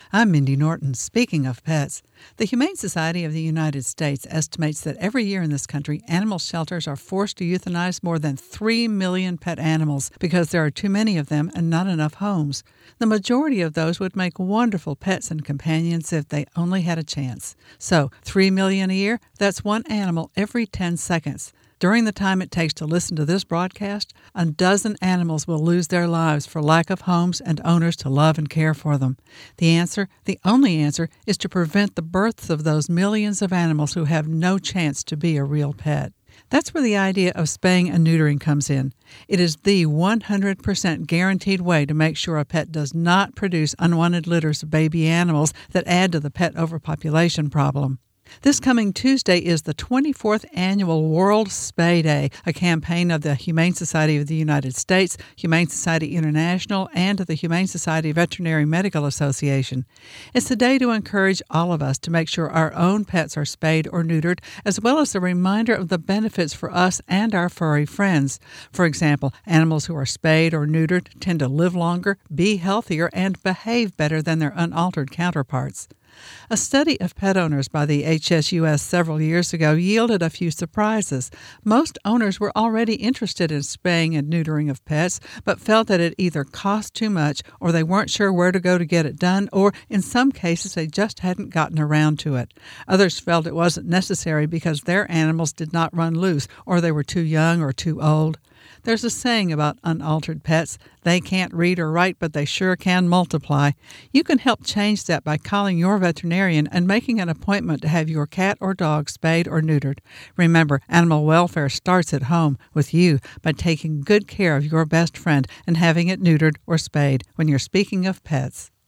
I'm Mindy Norton. Speaking of pets, the Humane Society of the United States estimates that every year in this country, animal shelters are forced to euthanize more than 3 million pet animals because there are too many of them and not enough homes. The majority of those would make wonderful pets and companions if they only had a chance. So, 3 million a year, that's one animal every 10 seconds. During the time it takes to listen to this broadcast, a dozen animals will lose their lives for lack of homes and owners to love and care for them. The answer, the only answer, is to prevent the births of those millions of animals who have no chance to be a real pet. That's where the idea of spaying and neutering comes in. It is the 100% guaranteed way to make sure a pet does not produce unwanted litters of baby animals that add to the pet overpopulation problem. This coming Tuesday is the 24th Annual World Spay Day, a campaign of the Humane Society of the United States, Humane Society International, and the Humane Society Veterinary Medical Association. It's a day to encourage all of us to make sure our own pets are spayed or neutered, as well as a reminder of the benefits for us and our furry friends. For example, animals who are spayed or neutered tend to live longer, be healthier, and behave better than their unaltered counterparts. A study of pet owners by the HSUS several years ago yielded a few surprises. Most owners were already interested in spaying and neutering of pets, but felt that it either cost too much, or they weren't sure where to go to get it done, or in some cases they just hadn't gotten around to it. Others felt it wasn't necessary because their animals did not run loose, or they were too young or too old. There's a saying about unaltered pets: they can't read or write, but they sure can multiply. You can help change that by calling your veterinarian and making an appointment to have your cat or dog spayed or neutered. Remember, animal welfare starts at home with you by taking good care of your best friend and having it neutered or spayed when you're speaking of pets.